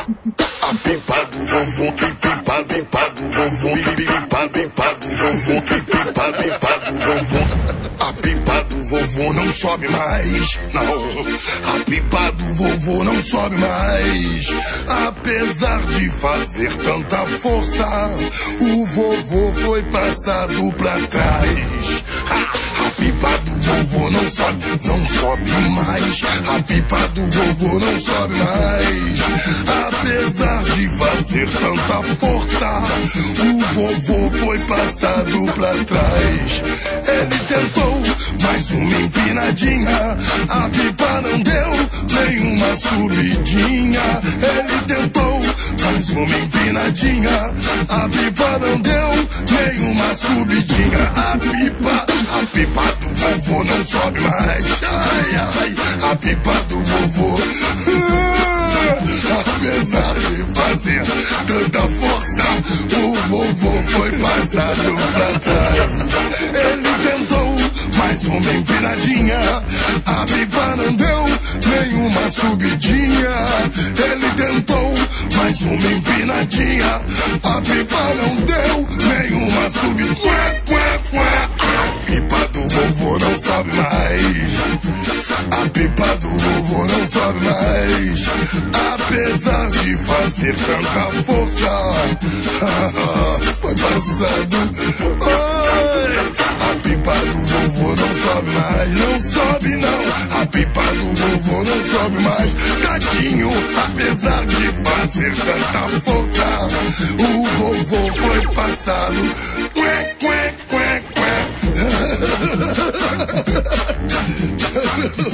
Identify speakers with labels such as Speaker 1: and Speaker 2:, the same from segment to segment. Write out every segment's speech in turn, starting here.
Speaker 1: A pipa do vovô, pipa do vovô, pipa do vovô, pipa do vovô. A pipa do vovô não sobe mais, não. A pipa do vovô não sobe mais. Apesar de fazer tanta força, o vovô foi passado pra trás. A pipa do vovô não sobe mais. A pipa do vovô não sobe mais. Apesar de fazer tanta força, o vovô foi passado pra trás. Ele tentou mais uma empinadinha, a pipa não deu nenhuma subidinha. Ele tentou mais uma empinadinha, a pipa não deu nenhuma subidinha. A pipa do vovô não sobe mais. Ai, ai, a pipa do vovô. Apesar de fazer tanta força, o vovô foi passado pra trás. Ele tentou mais uma empinadinha, a pipa não deu nenhuma subidinha. Ele tentou mais uma empinadinha, a pipa não deu nenhuma subidinha. A pipa do vovô não sobe mais. A pipa do vovô não sobe mais. Apesar de fazer tanta força, foi passado. A pipa do vovô não sobe mais. Não sobe não. A pipa do vovô não sobe mais. Gatinho, apesar de fazer tanta força, o vovô foi passado.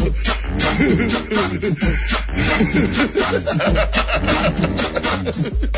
Speaker 1: Ha ha ha ha ha!